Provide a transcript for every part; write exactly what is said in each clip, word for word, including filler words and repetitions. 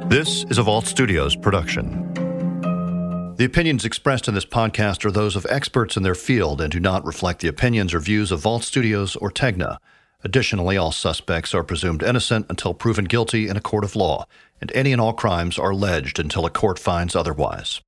This is a Vault Studios production. The opinions expressed in this podcast are those of experts in their field and do not reflect the opinions or views of Vault Studios or Tegna. Additionally, all suspects are presumed innocent until proven guilty in a court of law, and any and all crimes are alleged until a court finds otherwise.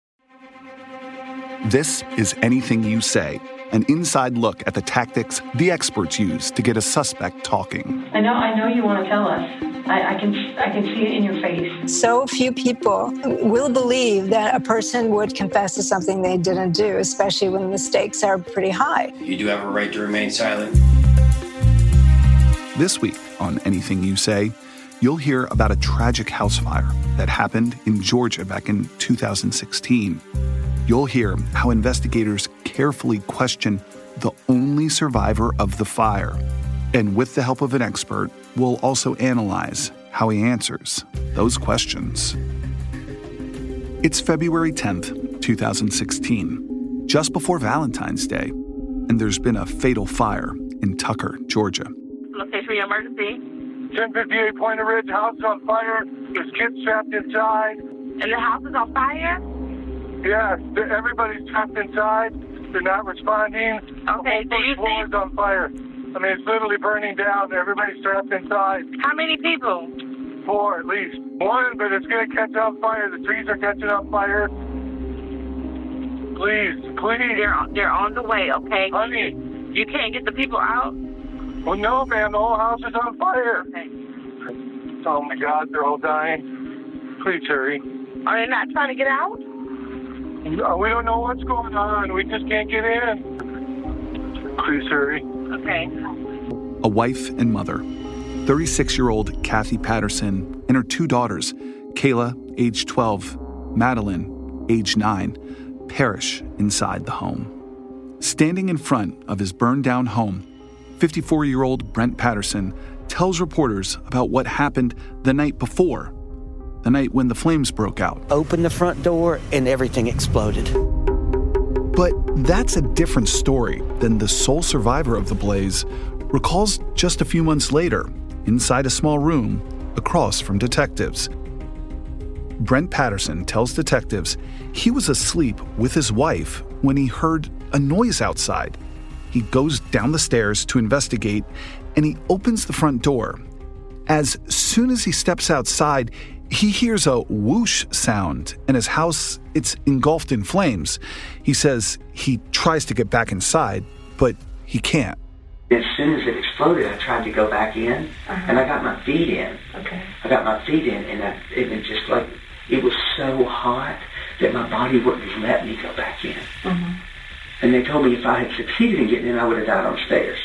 This is Anything You Say, an inside look at the tactics the experts use to get a suspect talking. I know, I know you want to tell us. I, I can, I can see it in your face. So few people will believe that a person would confess to something they didn't do, especially when the stakes are pretty high. You do have a right to remain silent. This week on Anything You Say, you'll hear about a tragic house fire that happened in Georgia back in two thousand sixteen. You'll hear how investigators carefully question the only survivor of the fire. And with the help of an expert, we'll also analyze how he answers those questions. It's February tenth, twenty sixteen, just before Valentine's Day, and there's been a fatal fire in Tucker, Georgia. Location for your emergency. ten fifty-eight Pointer Ridge, house on fire. There's kids trapped inside. And the house is on fire? Yes, everybody's trapped inside. They're not responding. Okay, the so you floor is on fire. I mean, it's literally burning down. Everybody's trapped inside. How many people? Four, at least. One, but it's going to catch on fire. The trees are catching on fire. Please, please. They're on, they're on the way, okay? Honey. You can't get the people out? Well, no, man. The whole house is on fire. Okay. Oh, my God. They're all dying. Please hurry. Are they not trying to get out? No, we don't know what's going on. We just can't get in. Please hurry. Okay. A wife and mother, thirty-six-year-old Kathy Patterson, and her two daughters, Kayla, age twelve, Madeline, age nine, perish inside the home. Standing in front of his burned-down home, fifty-four-year-old Brent Patterson tells reporters about what happened the night before, the night when the flames broke out. Opened the front door and everything exploded. But that's a different story than the sole survivor of the blaze recalls just a few months later, inside a small room across from detectives. Brent Patterson tells detectives he was asleep with his wife when he heard a noise outside. He goes down the stairs to investigate, and he opens the front door. As soon as he steps outside, he hears a whoosh sound, and his house, it's engulfed in flames. He says he tries to get back inside, but he can't. As soon as it exploded, I tried to go back in, uh-huh. and I got my feet in. Okay. I got my feet in, and I, it was just like, it was so hot that my body wouldn't let me go back in. Mm-hmm. And they told me if I had succeeded in getting in, I would have died on stairs.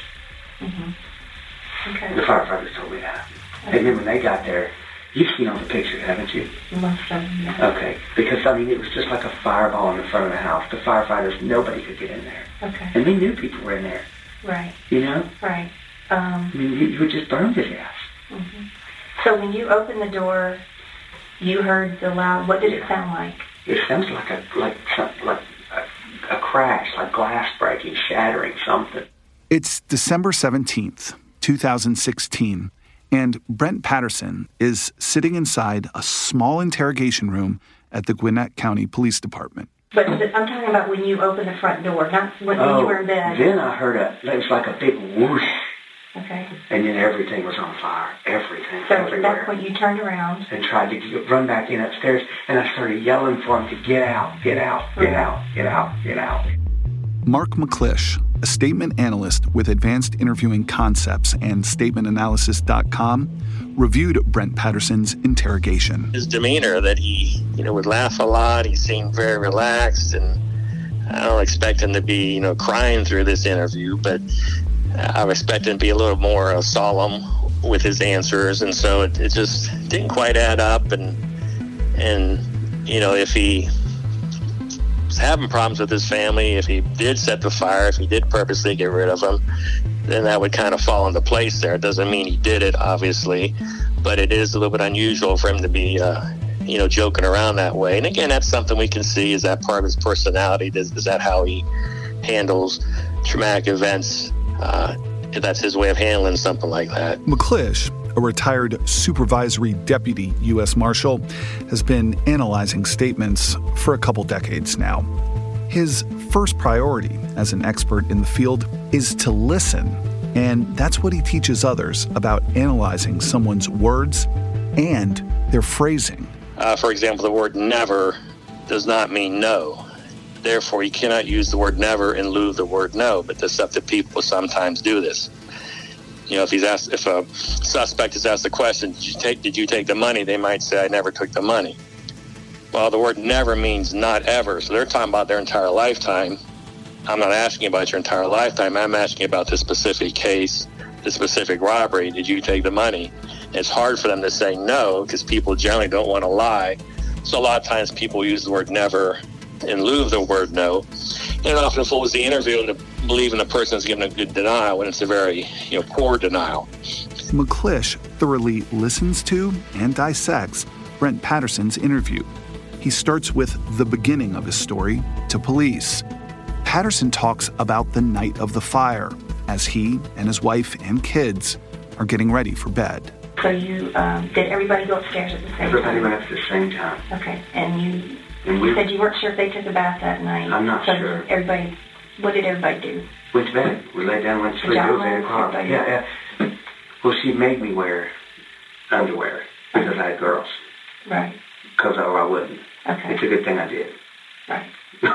Mm-hmm. Okay. The firefighters told me that. Okay. And then when they got there, you've seen all the pictures, haven't you? Must have, yeah. Okay. Because, I mean, it was just like a fireball in the front of the house. The firefighters, nobody could get in there. Okay. And they knew people were in there. Right. You know? Right. Um, I mean, you, you were just burned to death. Mm-hmm. So when you opened the door, you heard the loud, what did it sound like? It sounds like a, like, like a, a crash, like glass breaking, shattering, something. It's December seventeenth, twenty sixteen. And Brent Patterson is sitting inside a small interrogation room at the Gwinnett County Police Department. But I'm talking about when you opened the front door, not when, oh, when you were in bed. Then I heard a, it was like a big whoosh. Okay. And then everything was on fire. Everything, so everywhere. That's when you turned around. And tried to get, run back in upstairs, and I started yelling for him to get out, get out, get right. out, get out, get out. Mark McClish, a statement analyst with Advanced Interviewing Concepts and statement analysis dot com, reviewed Brent Patterson's interrogation. His demeanor, that he, you know, would laugh a lot. He seemed very relaxed, and I don't expect him to be, you know, crying through this interview, but I expect him to be a little more uh, solemn with his answers, and so it, it just didn't quite add up. And and you know, if he was having problems with his family, if he did set the fire, if he did purposely get rid of him, then that would kind of fall into place there. It doesn't mean he did it, obviously, but it is a little bit unusual for him to be, uh, you know, joking around that way. And again, that's something we can see. Is that part of his personality? Is, is that how he handles traumatic events? Uh, that's his way of handling something like that. McClish, a retired supervisory deputy U S Marshal, has been analyzing statements for a couple decades now. His first priority as an expert in the field is to listen, and that's what he teaches others about analyzing someone's words and their phrasing. Uh, for example, the word never does not mean no. Therefore, you cannot use the word never in lieu of the word no, but deceptive people sometimes do this. You know, if he's asked, if a suspect is asked the question, did you take, did you take the money? They might say, I never took the money. Well, the word never means not ever. So they're talking about their entire lifetime. I'm not asking about your entire lifetime. I'm asking about this specific case, the specific robbery. Did you take the money? And it's hard for them to say no because people generally don't want to lie. So a lot of times people use the word never in lieu of the word no. And it often fools the interview into believing the person is giving a good denial when it's a very, you know, poor denial. McClish thoroughly listens to and dissects Brent Patterson's interview. He starts with the beginning of his story to police. Patterson talks about the night of the fire as he and his wife and kids are getting ready for bed. So you, um, did everybody go upstairs at the same Everybody time? went up at the same time. Okay, and you, And you we- said you weren't sure if they took a bath that night. I'm not so sure. Everybody, what did everybody do? Went to bed. We laid down, went to sleep. It was eight o'clock. Pajamas, Yeah, yeah. Well, she made me wear underwear because I had girls. Right. Because or I wouldn't. Okay. It's a good thing I did. Right.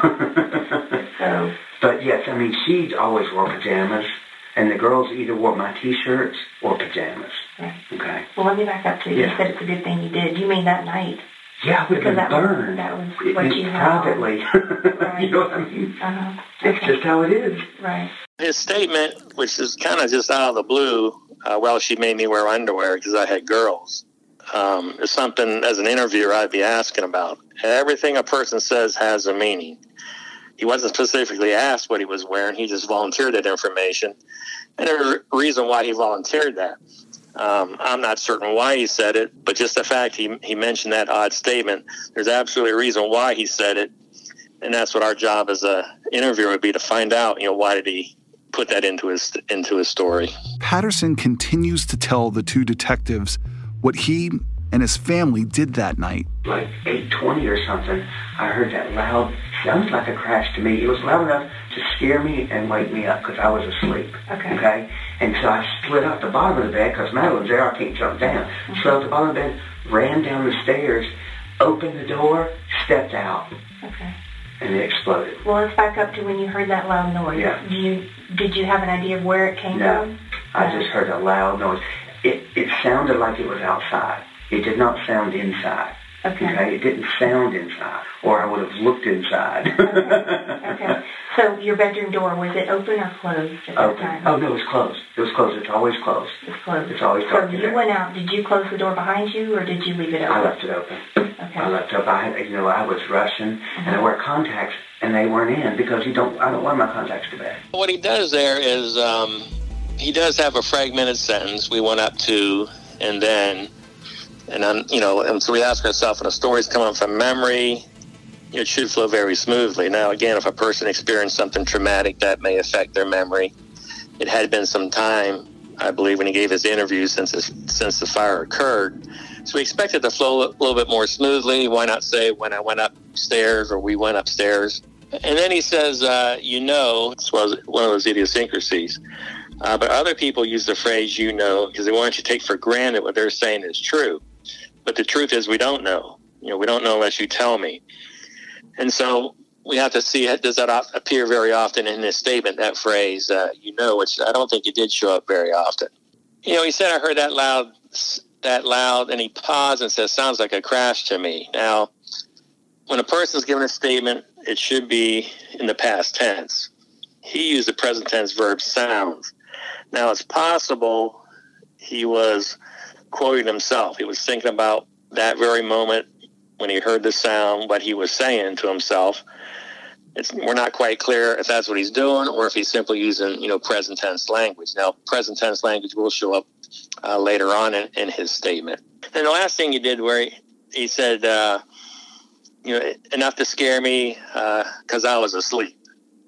So. But yes, I mean, she'd always wore pajamas, and the girls either wore my T-shirts or pajamas. Right. Okay. Well, let me back up to you. Yeah. You said it's a good thing you did. You mean that night? Yeah, I would have Because been that was- burned. that was It- what it's you had privately. Right. You know what I mean? Uh-huh. It's just how it is. Right. His statement, which is kind of just out of the blue, uh, well, she made me wear underwear because I had girls, um, is something as an interviewer I'd be asking about. Everything a person says has a meaning. He wasn't specifically asked what he was wearing. He just volunteered that information. And there's a reason why he volunteered that. Um, I'm not certain why he said it, but just the fact he, he mentioned that odd statement, there's absolutely a reason why he said it. And that's what our job as a interviewer would be, to find out, you know, why did he put that into his into his story. Patterson continues to tell the two detectives what he and his family did that night. Like eight twenty or something, I heard that loud, sounds like a crash to me. It was loud enough to scare me and wake me up because I was asleep. Okay. Okay? And so I slid out the bottom of the bed because Madeline's there, I can't jump down. Mm-hmm. Slid out the bottom of the bed, ran down the stairs, opened the door, stepped out, Okay. and it exploded. Well, let's back up to when you heard that loud noise. Yeah. Do you, did you have an idea of where it came No, from? I No. just heard a loud noise. It, it sounded like it was outside. It did not sound inside. Okay. Okay? It didn't sound inside, or I would have looked inside. Okay. Okay. So your bedroom door, was it open or closed at that Open. time? Oh, no, it was closed. It was closed. It's always closed. It's closed. It's always So dark in you there. went out. Did you close the door behind you, or did you leave it open? I left it open. Okay. I left it open. I had, you know, I was rushing, and I wear contacts, and they weren't in because you don't. I don't wear my contacts to bed. What he does there is um, he does have a fragmented sentence. We went up to, and then, and then, you know, and so we ask ourselves, when a story's coming from memory, it should flow very smoothly. Now, again, if a person experienced something traumatic, that may affect their memory. It had been some time, I believe, when he gave his interview since this, since the fire occurred. So we expect it to flow a little bit more smoothly. Why not say, when I went upstairs, or we went upstairs? And then he says, uh, you know, this was one of those idiosyncrasies. Uh, but other people use the phrase, you know, because they want you to take for granted what they're saying is true. But the truth is, we don't know. You know, we don't know unless you tell me. And so we have to see, does that appear very often in his statement, that phrase, uh, you know, which I don't think it did show up very often. You know, he said, I heard that loud, that loud, and he paused and says, sounds like a crash to me. Now, when a person's given a statement, it should be in the past tense. He used the present tense verb sounds. Now, it's possible he was quoting himself. He was thinking about that very moment when he heard the sound, what he was saying to himself. It's, we're not quite clear if that's what he's doing or if he's simply using, you know, present tense language. Now, present tense language will show up uh, later on in, in his statement. And the last thing he did, where he, he said, uh, you know, enough to scare me because uh, I was asleep.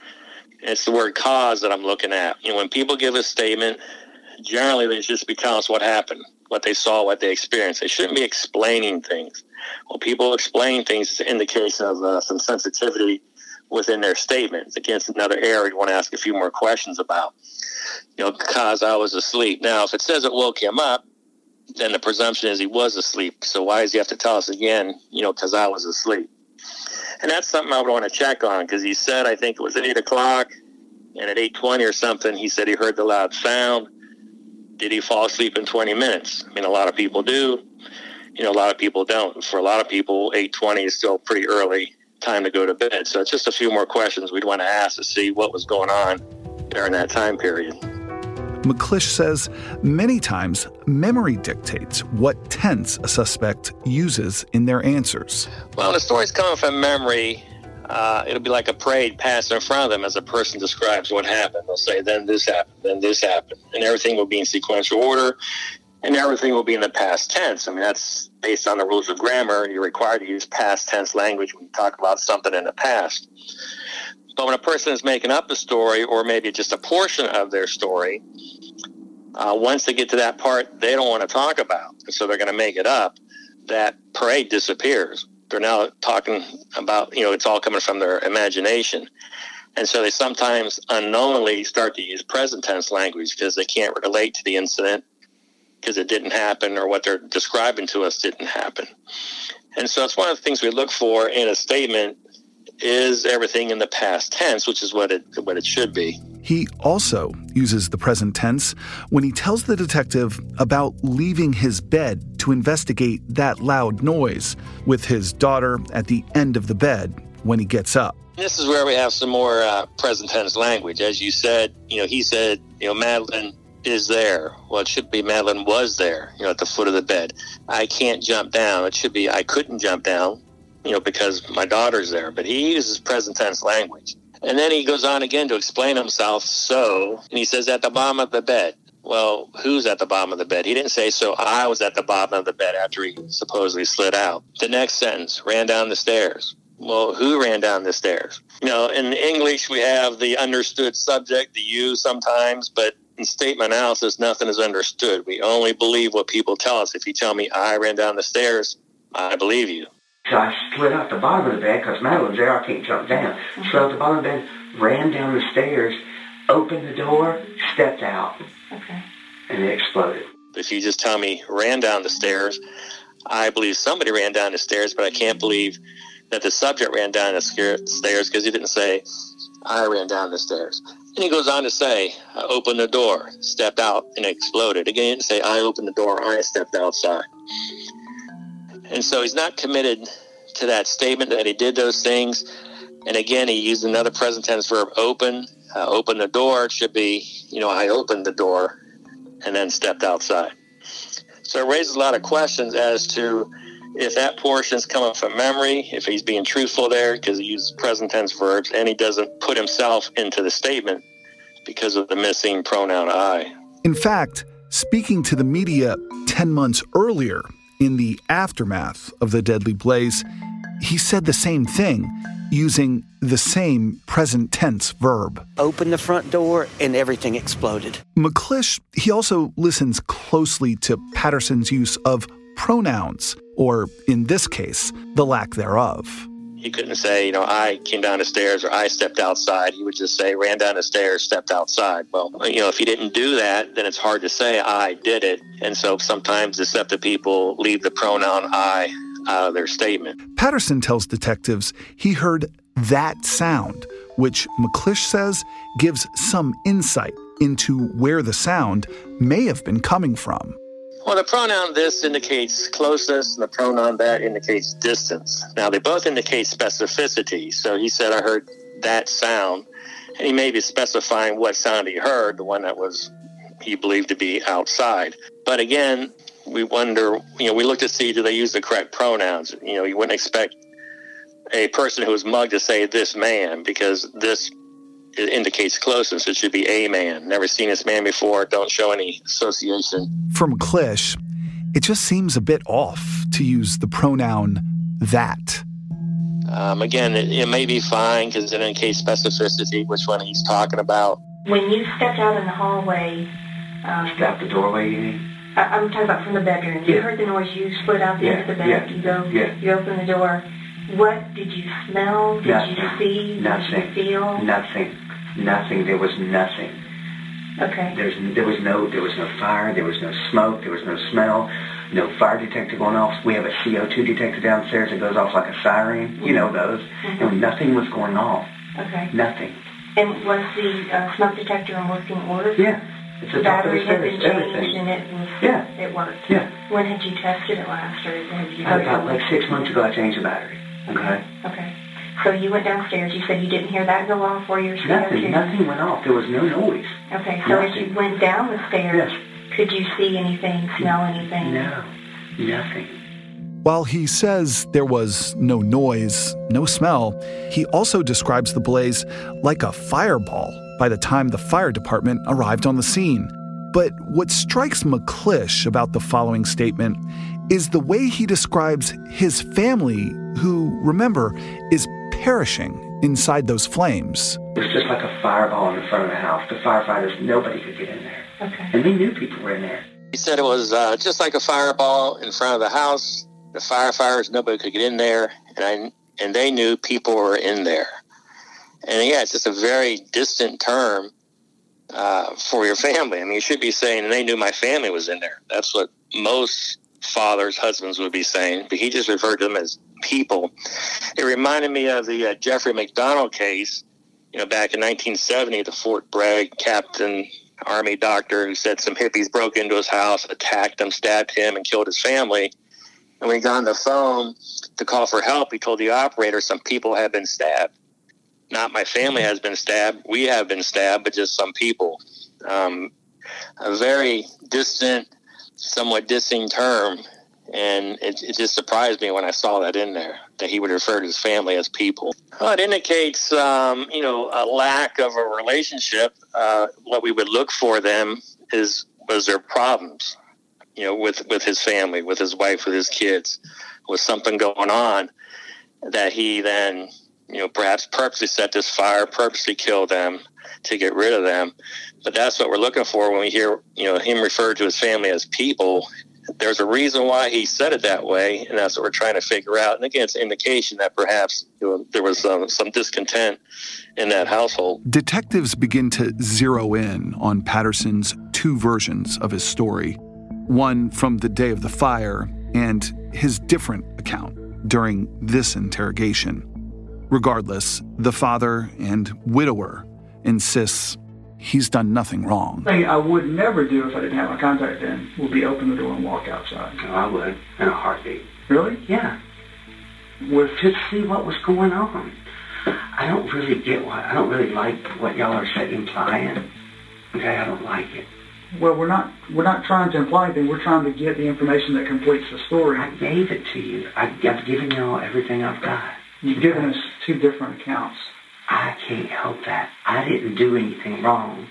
It's the word cause that I'm looking at. You know, when people give a statement, generally they just be telling us what happened. what they saw, what they experienced. They shouldn't be explaining things. When people explain things, it's an indication of uh, some sensitivity within their statements. Again, it's another area you want to ask a few more questions about. You know, because I was asleep. Now, if it says it woke him up, then the presumption is he was asleep. So why does he have to tell us again, you know, because I was asleep? And that's something I would want to check on, because he said, I think it was at eight o'clock, and at eight twenty or something, he said he heard the loud sound. Did he fall asleep in twenty minutes? I mean, a lot of people do. You know, a lot of people don't. For a lot of people, eight twenty is still pretty early time to go to bed. So it's just a few more questions we'd want to ask to see what was going on during that time period. McClish says many times memory dictates what tense a suspect uses in their answers. Well, the story's coming from memory. Uh, it'll be like a parade passing in front of them as a person describes what happened. They'll say, then this happened, then this happened. And everything will be in sequential order, and everything will be in the past tense. I mean, that's based on the rules of grammar. You're required to use past tense language when you talk about something in the past. But when a person is making up a story, or maybe just a portion of their story, uh, once they get to that part they don't want to talk about, and so they're going to make it up, that parade disappears. They're now talking about, you know, it's all coming from their imagination. And so they sometimes unknowingly start to use present tense language because they can't relate to the incident because it didn't happen, or what they're describing to us didn't happen. And so it's one of the things we look for in a statement is everything in the past tense, which is what it what it should be. He also uses the present tense when he tells the detective about leaving his bed to investigate that loud noise with his daughter at the end of the bed when he gets up. This is where we have some more uh, present tense language. As you said, you know, he said, you know, Madeline is there. Well, it should be Madeline was there, you know, at the foot of the bed. I can't jump down. It should be I couldn't jump down, you know, because my daughter's there. But he uses present tense language. And then he goes on again to explain himself. So, and he says at the bottom of the bed. Well, who's at the bottom of the bed? He didn't say, so I was at the bottom of the bed after he supposedly slid out. The next sentence, ran down the stairs. Well, who ran down the stairs? You know, in English, we have the understood subject, the you sometimes, but in statement analysis, nothing is understood. We only believe what people tell us. If you tell me I ran down the stairs, I believe you. So I slid off the bottom of the bed because Madeline's there. I can't jump down. Mm-hmm. Slid off the bottom of the bed, ran down the stairs, opened the door, stepped out. Okay. And it exploded. If you just tell me ran down the stairs, I believe somebody ran down the stairs, but I can't believe that the subject ran down the stairs because he didn't say, I ran down the stairs. And he goes on to say, I opened the door, stepped out, and it exploded. Again, he didn't say, I opened the door, I stepped outside. And so he's not committed to that statement that he did those things. And again, he used another present tense verb, open. Uh, open the door. It should be, you know, I opened the door and then stepped outside. So it raises a lot of questions as to if that portion is coming from memory, if he's being truthful there because he uses present tense verbs, and he doesn't put himself into the statement because of the missing pronoun I. In fact, speaking to the media ten months earlier, in the aftermath of the deadly blaze, he said the same thing, using the same present tense verb. Open the front door and everything exploded. McClish, he also listens closely to Patterson's use of pronouns, or in this case, the lack thereof. He couldn't say, you know, I came down the stairs or I stepped outside. He would just say, ran down the stairs, stepped outside. Well, you know, if he didn't do that, then it's hard to say I did it. And so sometimes deceptive people leave the pronoun I out of their statement. Patterson tells detectives he heard that sound, which McClish says gives some insight into where the sound may have been coming from. Well, the pronoun this indicates closeness, and the pronoun that indicates distance. Now, they both indicate specificity. So he said, I heard that sound, and he may be specifying what sound he heard, the one that was he believed to be outside. But again, we wonder, you know, we look to see, do they use the correct pronouns? You know, you wouldn't expect a person who was mugged to say this man, because this it indicates closeness. It should be a man. Never seen this man before. Don't show any association. For McClish, it just seems a bit off to use the pronoun that. Um, again, it, it may be fine because it indicates specificity, which one he's talking about. When you stepped out in the hallway... Um, Stepped out the doorway, you mean? I, I'm talking about from the bedroom. You Yeah. heard the noise. You split out the Yeah, end of the bed. yeah, You go. yeah. You open the door. What did you smell? Did Nothing. you see? Nothing. Did you feel? Nothing. Nothing. There was nothing. Okay. There's there was no there was no fire. There was no smoke. There was no smell. No fire detector going off. We have a C O two detector downstairs that goes off like a siren. You know those. Mm-hmm. And nothing was going off. Okay. Nothing. And was the uh, smoke detector in working order? Yeah. It's The the top of the battery had been stairs. changed Everything. and it was. Yeah. It worked. Yeah. When had you tested it last, or have you? About like six months ago, I changed the battery. Okay. Okay. So you went downstairs. You said you didn't hear that go off, or your C O two? Nothing. Nothing went off. There was no noise. Okay. So as Nothing. you went down the stairs, Yes. could you see anything, smell anything? No. Nothing. While he says there was no noise, no smell, he also describes the blaze like a fireball by the time the fire department arrived on the scene. But what strikes McClish about the following statement is the way he describes his family, who, remember, is perishing inside those flames. It was just like a fireball in the front of the house. The firefighters, nobody could get in there. Okay. And they knew people were in there. He said it was uh, just like a fireball in front of the house. The firefighters, nobody could get in there, and I, and they knew people were in there. And yeah, it's just a very distant term uh, for your family. I mean, you should be saying, and they knew my family was in there. That's what most fathers, husbands would be saying, but he just referred to them as people. It reminded me of the uh, Jeffrey McDonald case, you know, back in nineteen seventy, the Fort Bragg captain, Army doctor, who said some hippies broke into his house, attacked him, stabbed him, and killed his family. And when he got on the phone to call for help, he told the operator some people had been stabbed. Not my family has been stabbed. We have been stabbed, but just some people. Um, a very distant, somewhat dissing term. And it, it just surprised me when I saw that in there, that he would refer to his family as people. Well, it indicates, um, you know, a lack of a relationship. Uh, what we would look for them is, was their problems. You know, with, with his family, with his wife, with his kids, with something going on that he then, you know, perhaps purposely set this fire, purposely killed them to get rid of them. But that's what we're looking for when we hear, you know, him refer to his family as people. There's a reason why he said it that way, and that's what we're trying to figure out. And again, it's an indication that perhaps, you know, there was um, some discontent in that household. Detectives begin to zero in on Patterson's two versions of his story. One from the day of the fire and his different account during this interrogation. Regardless, the father and widower insists he's done nothing wrong. The thing I would never do if I didn't have my contact in would be open the door and walk outside. No, I would, in a heartbeat. Really? Yeah. With to see what was going on. I don't really get why. I don't really like what y'all are saying, implying. Okay, I don't like it. Well, we're not we're not trying to imply anything. We're trying to get the information that completes the story. I gave it to you. I, I've given y'all everything I've got. You've given us two different accounts. I can't help that. I didn't do anything wrong.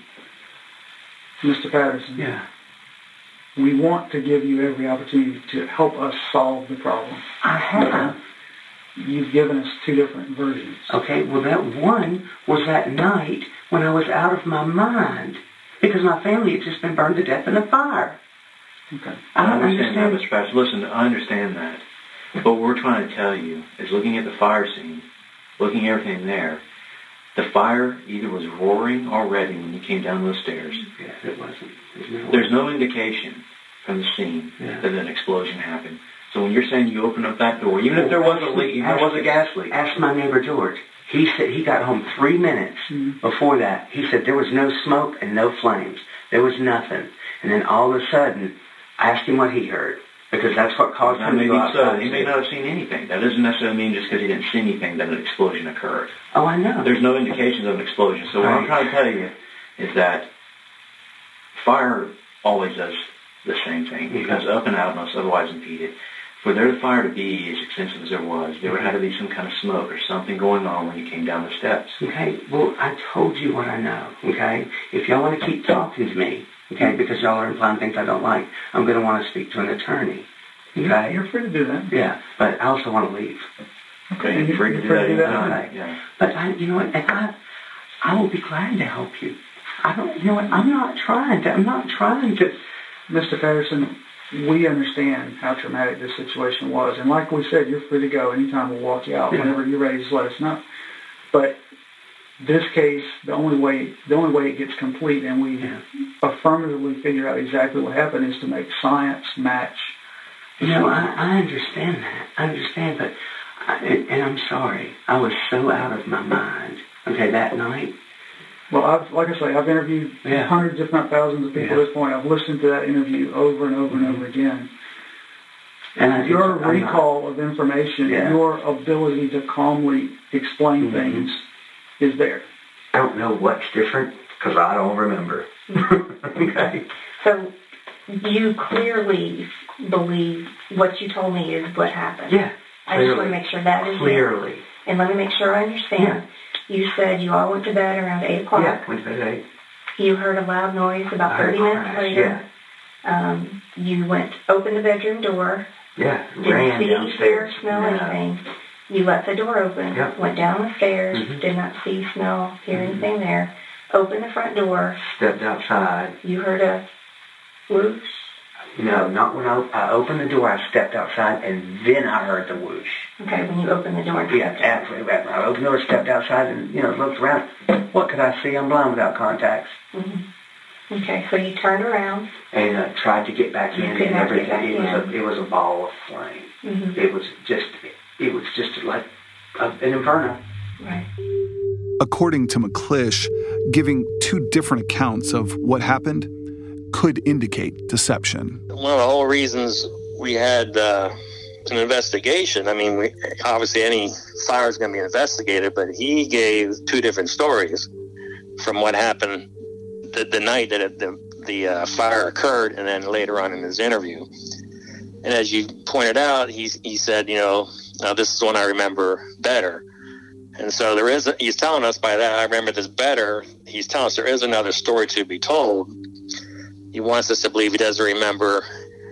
Mister Patterson. Yeah. We want to give you every opportunity to help us solve the problem. I have. You've given us two different versions. Okay, well, that one was that night when I was out of my mind because my family had just been burned to death in a fire. Okay. I don't I understand, understand. that, Mister Patterson. Listen, I understand that. But what we're trying to tell you is looking at the fire scene, looking at everything there, the fire either was roaring already when you came down those stairs. Yes, it wasn't. No There's no indication from the scene yeah. that an explosion happened. So when you're saying you open up that door, even if there was a leak, even if there was a gas leak. Ask my neighbor George. He said he got home three minutes mm-hmm. before that. He said there was no smoke and no flames. There was nothing. And then all of a sudden, I asked him what he heard. Because that's what caused now, him to go outside. So. He may not have seen anything. That doesn't necessarily mean just because he didn't see anything that an explosion occurred. Oh, I know. There's no indications of an explosion. So what right. I'm trying to tell you is that fire always does the same thing. It goes up and out unless otherwise impeded. For there the fire to be as extensive as there was, there would have to be some kind of smoke or something going on when you came down the steps. Okay, well, I told you what I know, okay? If y'all want to keep talking to me, okay, because y'all are implying things I don't like, I'm going to want to speak to an attorney, okay? You're free to do that. Yeah, but I also want to leave. Okay, you're free to do that anytime. Okay. Yeah. But, I, you know what, if I, I will be glad to help you. I don't, you know what, I'm not trying to, I'm not trying to Mister Patterson, we understand how traumatic this situation was. And like we said, you're free to go anytime. We'll walk you out. Yeah. Whenever you're ready, just let us know. But this case, the only way the only way it gets complete and we yeah. affirmatively figure out exactly what happened is to make science match. You know, I, I understand that. I understand, but, I, and, and I'm sorry, I was so out of my mind, okay, that night. Well, I've, like I say, I've interviewed yeah. hundreds, if not thousands of people yeah. at this point. I've listened to that interview over and over mm-hmm. and over again. And I your recall not, of information, yeah. your ability to calmly explain mm-hmm. things is there. I don't know what's different because I don't remember. Okay. So you clearly believe what you told me is what happened. Yeah. I just want to make sure that is clearly. There. And let me make sure I understand. Yeah. You said you all went to bed around eight o'clock. Yeah, went to bed at eight. You heard a loud noise about thirty minutes later. Yeah. Um, you went, opened the bedroom door. Yeah, didn't ran see, downstairs. hear, smell no. anything. You left the door open, yep. went down the stairs, mm-hmm. did not see, smell, hear mm-hmm. anything there. Opened the front door. Stepped outside. You heard a whoosh? No, not when I, I opened the door. I stepped outside, and then I heard the whoosh. Okay, when you opened the door. Yeah, absolutely. I opened the door, stepped outside, and, you know, looked around. What could I see? I'm blind without contacts. Mm-hmm. Okay, so you turned around. And uh, tried to get back in, you and everything. It in. was a, it was a ball of flame. Mm-hmm. It was just, it was just like a, an inferno. Right. According to McClish, giving two different accounts of what happened could indicate deception. One of the whole reasons we had uh, an investigation, I mean, we, obviously any fire is going to be investigated, but he gave two different stories from what happened the, the night that it, the, the uh, fire occurred and then later on in his interview. And as you pointed out, he, he said, you know, now this is one I remember better. And so there is, a, he's telling us by that, I remember this better. He's telling us there is another story to be told. He wants us to believe he doesn't remember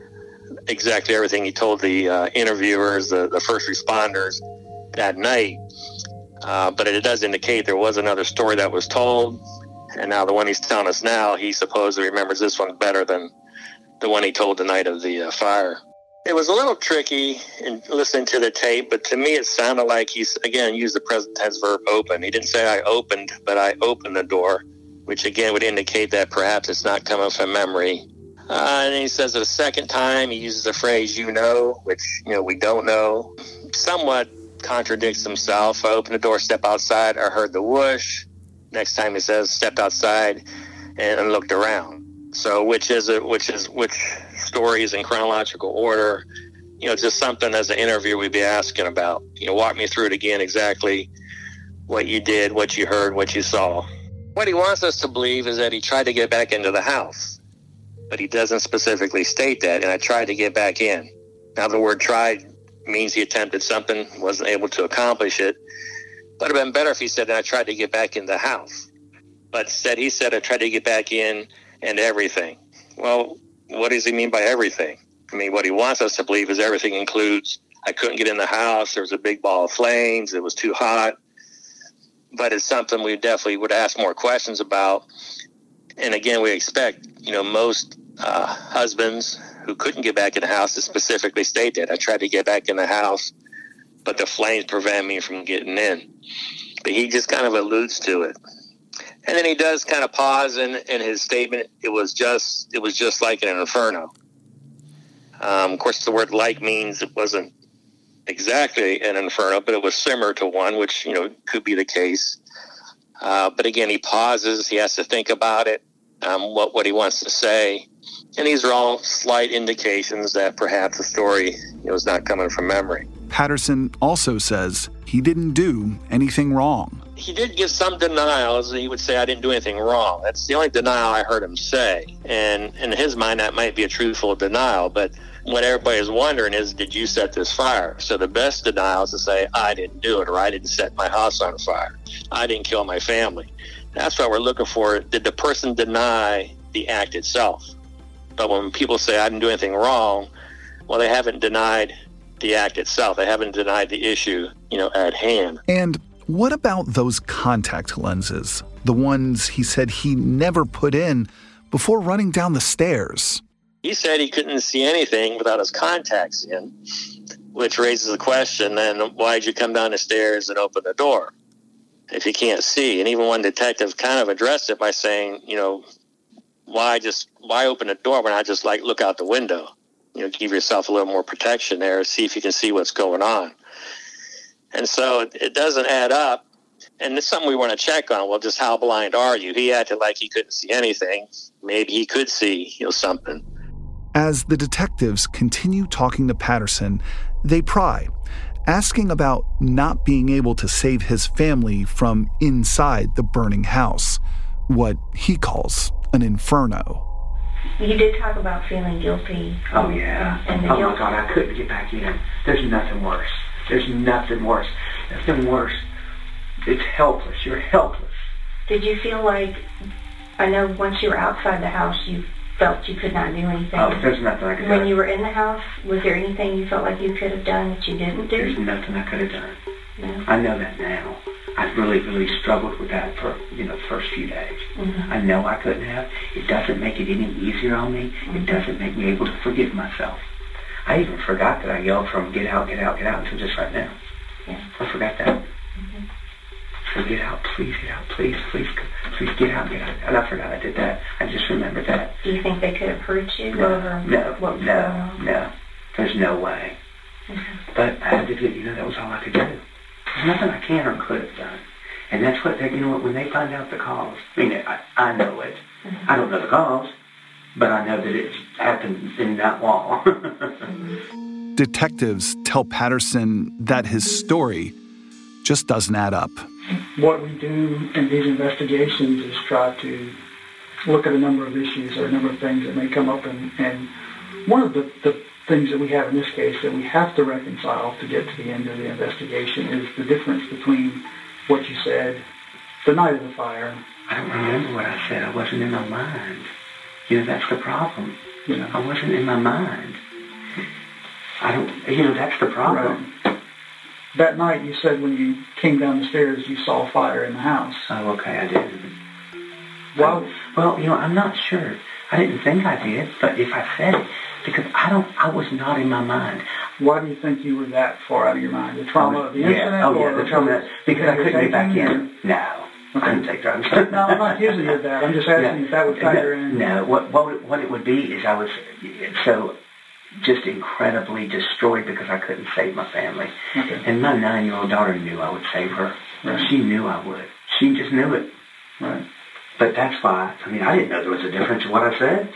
exactly everything he told the uh, interviewers, the, the first responders that night. Uh, but it does indicate there was another story that was told. And now the one he's telling us now, he supposedly remembers this one better than the one he told the night of the uh, fire. It was a little tricky in listening to the tape, but to me it sounded like he's, again, used the present tense verb open. He didn't say I opened, but I opened the door, which again would indicate that perhaps it's not coming from memory. Uh, and then he says it a second time, he uses the phrase, you know, which, you know, we don't know. Somewhat contradicts himself. I opened the door, step outside, I heard the whoosh. Next time he says, stepped outside and, and looked around. So which is it, which is, which stories in chronological order, you know, just something as an interviewer we'd be asking about. You know, walk me through it again, exactly what you did, what you heard, what you saw. What he wants us to believe is that he tried to get back into the house, but he doesn't specifically state that, and I tried to get back in. Now, the word tried means he attempted something, wasn't able to accomplish it, but it would have been better if he said, I tried to get back in the house. But instead, he said, I tried to get back in and everything. Well, what does he mean by everything? I mean, what he wants us to believe is everything includes, I couldn't get in the house, there was a big ball of flames, it was too hot. But it's something we definitely would ask more questions about. And again, we expect, you know, most uh, husbands who couldn't get back in the house to specifically state that. I tried to get back in the house, but the flames prevent me from getting in. But he just kind of alludes to it. And then he does kind of pause in, in his statement. It was just, it was just like an inferno. Um, of course, the word like means it wasn't exactly an inferno, but it was similar to one, which, you know, could be the case. Uh, but again, he pauses. He has to think about it, um, what, what he wants to say. And these are all slight indications that perhaps the story, you know, is not coming from memory. Patterson also says he didn't do anything wrong. He did give some denials. He would say, I didn't do anything wrong. That's the only denial I heard him say. And in his mind, that might be a truthful denial. But what everybody is wondering is, did you set this fire? So the best denial is to say, I didn't do it, or I didn't set my house on fire. I didn't kill my family. That's what we're looking for. Did the person deny the act itself? But when people say, I didn't do anything wrong, well, they haven't denied the act itself. They haven't denied the issue, you know, at hand. And what about those contact lenses? The ones he said he never put in before running down the stairs? He he said he couldn't see anything without his contacts in, which raises the question, then why'd you come down the stairs and open the door if you can't see? And even one detective kind of addressed it by saying, you know, why just why open the door when I just like look out the window? You know, give yourself a little more protection there, see if you can see what's going on. And so it, it doesn't add up. And it's something we want to check on. Well, just how blind are you? He acted like he couldn't see anything. Maybe he could see, you know, something. As the detectives continue talking to Patterson, they pry, asking about not being able to save his family from inside the burning house, what he calls an inferno. You did talk about feeling guilty. Oh, yeah. And the oh, guilt. my God, I couldn't get back in. There's nothing worse. There's nothing worse. Nothing worse. It's helpless. You're helpless. Did you feel like, I know once you were outside the house, you felt you could not do anything? Oh, there's nothing I could do. When you were in the house, was there anything you felt like you could have done that you didn't do? There's nothing I could have done. No. I know that now. I've really, really struggled with that for, you know, the first few days. Mm-hmm. I know I couldn't have. It doesn't make it any easier on me. Mm-hmm. It doesn't make me able to forgive myself. I even forgot that I yelled from get out, get out, get out until just right now. Yeah. I forgot that. Mm-hmm. So get out, please get out, please, please, please get out, get out. And I forgot I did that. I just remembered that. Do you think they could have hurt you no, over no, what was no, going on? no. There's no way. Mm-hmm. But I had to do, you know, that was all I could do. There's nothing I can or could have done. And that's what, they, you know what, when they find out the cause, I mean, I, I know it. Mm-hmm. I don't know the cause, but I know that it happened in that wall. mm-hmm. Detectives tell Patterson that his story just doesn't add up. What we do in these investigations is try to look at a number of issues or a number of things that may come up. And, and one of the, the things that we have in this case that we have to reconcile to get to the end of the investigation is the difference between what you said the night of the fire. I don't remember what I said. I wasn't in my mind. You know, that's the problem. You know, I wasn't in my mind. I don't, you know, that's the problem. Right. That night you said when you came down the stairs you saw fire in the house. Oh, okay, I didn't. Well, I, well, you know, I'm not sure. I didn't think I did, but if I said it, because I don't, I was not in my mind. Why do you think you were that far out of your mind? The trauma of the yeah. incident? Oh, or yeah, the trauma, because I couldn't get back in. No. Okay. I didn't take drugs. No, I'm not accusing you of that. I'm just asking no, if that would factor no, in. No, what, what, what it would be is I was so just incredibly destroyed because I couldn't save my family. Okay. And my nine-year-old daughter knew I would save her. Right. She knew I would. She just knew it. Right. But that's why, I mean, I didn't know there was a difference in what I said.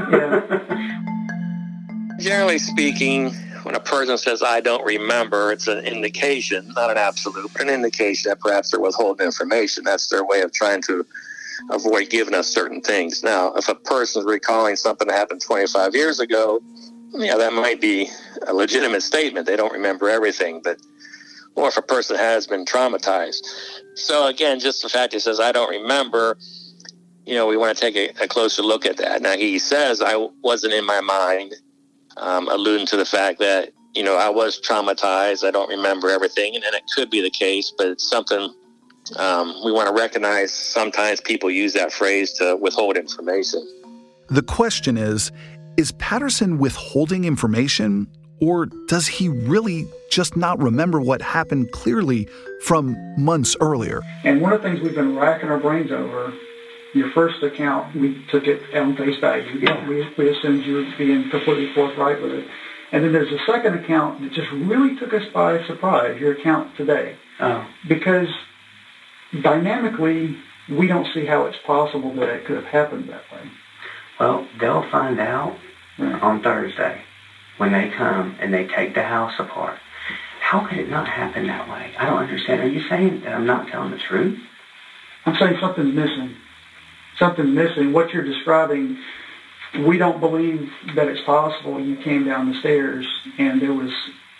Yeah. Generally speaking, when a person says, I don't remember, it's an indication, not an absolute, but an indication that perhaps they're withholding information. That's their way of trying to avoid giving us certain things. Now, if a person's recalling something that happened twenty-five years ago, yeah, that might be a legitimate statement. They don't remember everything, but or if a person has been traumatized. So again, just the fact he says, I don't remember, you know, we want to take a, a closer look at that. Now, he says, I wasn't in my mind, um, alluding to the fact that, you know, I was traumatized. I don't remember everything. And, and it could be the case, but it's something um, we want to recognize. Sometimes people use that phrase to withhold information. The question is, is Patterson withholding information, or does he really just not remember what happened clearly from months earlier? And one of the things we've been racking our brains over, your first account, we took it on face value. Yeah. We, we assumed you were being completely forthright with it. And then there's a second account that just really took us by surprise, your account today. Oh. Because dynamically, we don't see how it's possible that it could have happened that way. Well, they'll find out right. on Thursday when they come and they take the house apart. How could it not happen that way? I don't understand. Are you saying that I'm not telling the truth? I'm saying something's missing. Something's missing. What you're describing, we don't believe that it's possible you came down the stairs and there was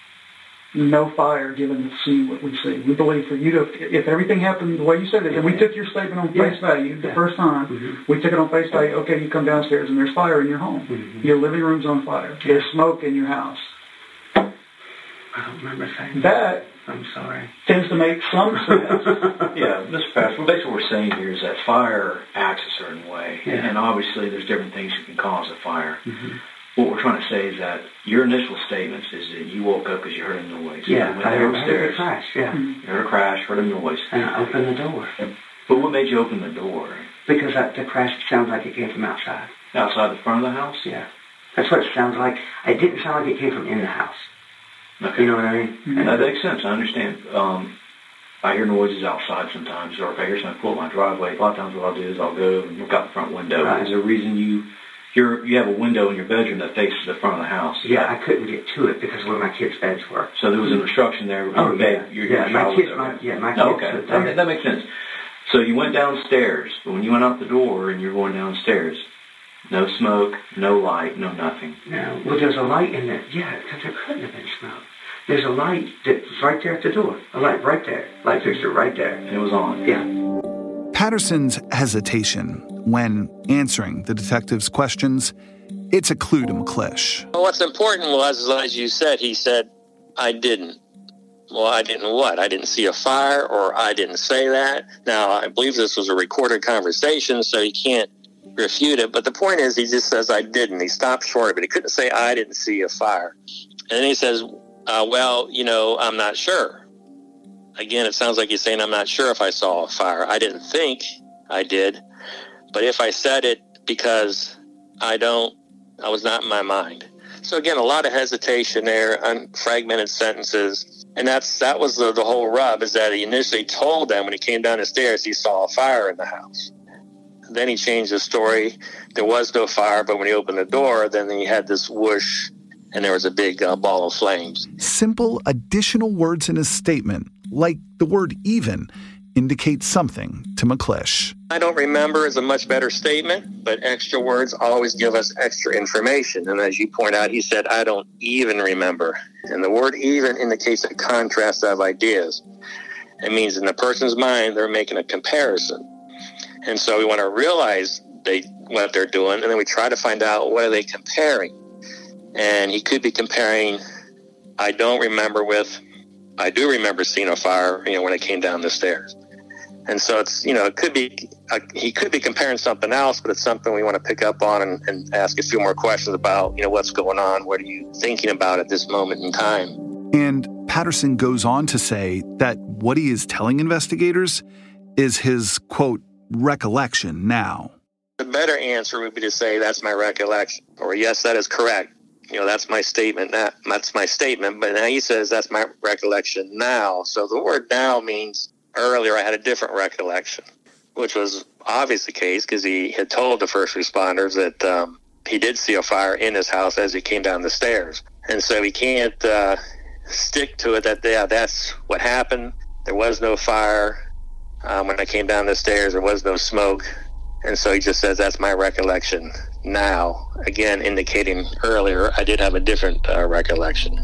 no fire given to see what we see. We believe for you to, if everything happened the way you said it, and we took your statement on face yeah. value the yeah. first time, mm-hmm. we took it on face value, okay, you come downstairs and there's fire in your home. Mm-hmm. Your living room's on fire. There's smoke in your house. I don't remember saying that. that. I'm sorry. Tends to make some sense. Yeah, Mister Pastor, basically what we're saying here is that fire acts a certain way. Yeah. And obviously there's different things that can cause a fire. Mm-hmm. what we're trying to say is that your initial statements is that you woke up because you heard a noise. Yeah, you went I heard, downstairs, I heard a crash, yeah. You heard a crash, heard a noise. And I opened the door. But what made you open the door? Because that, the crash sounds like it came from outside. Outside the front of the house? Yeah. That's what it sounds like. It didn't sound like it came from in the house. Okay. You know what I mean? Mm-hmm. That makes sense. I understand. Um, I hear noises outside sometimes, or if I hear something pull up my driveway, a lot of times what I'll do is I'll go and look out the front window. Right. Is there a reason you you're, you have a window in your bedroom that faces the front of the house? Yeah, I couldn't get to it because of where my kids' beds were. So there was an obstruction there. Oh, your yeah. Bed, your, yeah, your my kids, there, my, okay. yeah, my kids. Oh, okay. That, that makes sense. So you went downstairs, but when you went out the door and you're going downstairs, no smoke, no light, no nothing. No. Well, there's a light in there. Yeah, because there couldn't have been smoke. There's a light that's right there at the door. A light right there. Light fixture right there. And it was on. Yeah. Patterson's hesitation when answering the detective's questions, it's a clue to McClish. Well, what's important was, as you said, he said, I didn't. Well, I didn't what? I didn't see a fire, or I didn't say that. Now, I believe this was a recorded conversation, so he can't refute it. But the point is, he just says, I didn't. He stopped short of it. He couldn't say, I didn't see a fire. And then he says, uh, well, you know, I'm not sure. Again, it sounds like he's saying, I'm not sure if I saw a fire. I didn't think I did. But if I said it because I don't, I was not in my mind. So again, a lot of hesitation there, unfragmented sentences. And that's that was the, the whole rub, is that he initially told them when he came down the stairs he saw a fire in the house. Then he changed the story. There was no fire, but when he opened the door, then he had this whoosh, and there was a big uh, ball of flames. Simple additional words in his statement, like the word even, indicate something to McClish. I don't remember is a much better statement, but extra words always give us extra information. And as you point out, he said, I don't even remember. And the word even indicates a contrast of ideas. It means in the person's mind, they're making a comparison. And so we want to realize they what they're doing, and then we try to find out what are they comparing. And he could be comparing, I don't remember with, I do remember seeing a fire, you know, when I came down the stairs. And so it's, you know, it could be, uh, he could be comparing something else, but it's something we want to pick up on and, and ask a few more questions about, you know, what's going on? What are you thinking about at this moment in time? And Patterson goes on to say that what he is telling investigators is his, quote, recollection now. The better answer would be to say, that's my recollection, or yes, that is correct. You know, that's my statement. That, that's my statement. But now he says, that's my recollection now. So the word now means earlier I had a different recollection, which was obviously the case because he had told the first responders that um, he did see a fire in his house as he came down the stairs. And so he can't uh, stick to it that, yeah, that's what happened. There was no fire. Um, when I came down the stairs, there was no smoke. And so he just says, that's my recollection now. Again, indicating earlier I did have a different uh, recollection.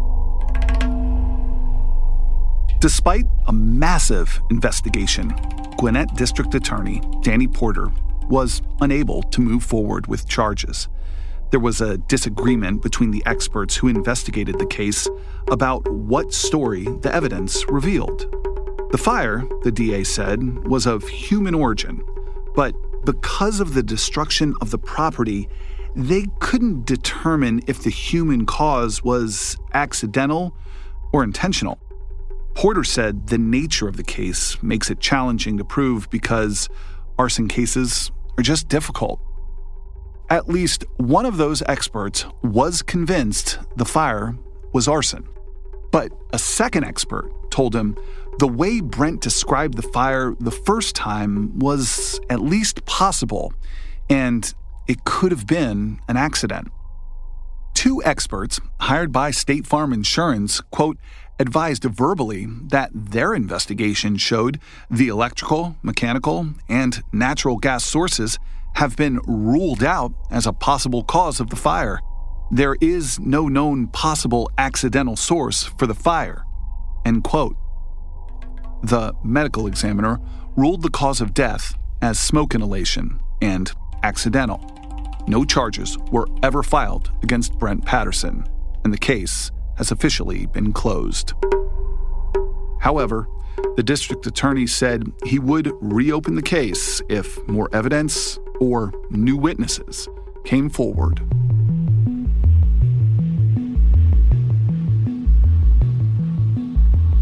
Despite a massive investigation, Gwinnett District Attorney Danny Porter was unable to move forward with charges. There was a disagreement between the experts who investigated the case about what story the evidence revealed. The fire, the D A said, was of human origin, but because of the destruction of the property, they couldn't determine if the human cause was accidental or intentional. Porter said the nature of the case makes it challenging to prove because arson cases are just difficult. At least one of those experts was convinced the fire was arson. But a second expert told him the way Brent described the fire the first time was at least possible, and it could have been an accident. Two experts hired by State Farm Insurance, quote, advised verbally that their investigation showed the electrical, mechanical, and natural gas sources have been ruled out as a possible cause of the fire. There is no known possible accidental source for the fire, end quote. The medical examiner ruled the cause of death as smoke inhalation and accidental. No charges were ever filed against Brent Patterson, and the case has officially been closed. However, the district attorney said he would reopen the case if more evidence or new witnesses came forward.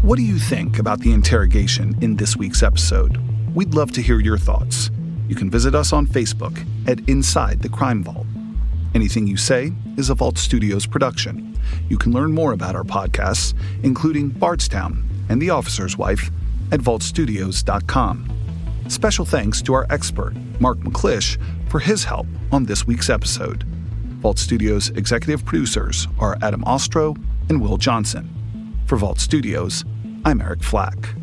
What do you think about the interrogation in this week's episode? We'd love to hear your thoughts. You can visit us on Facebook at Inside the Crime Vault. Anything You Say is a Vault Studios production. You can learn more about our podcasts, including Bardstown and The Officer's Wife, at vault studios dot com. Special thanks to our expert, Mark McClish, for his help on this week's episode. Vault Studios executive producers are Adam Ostro and Will Johnson. For Vault Studios, I'm Eric Flack.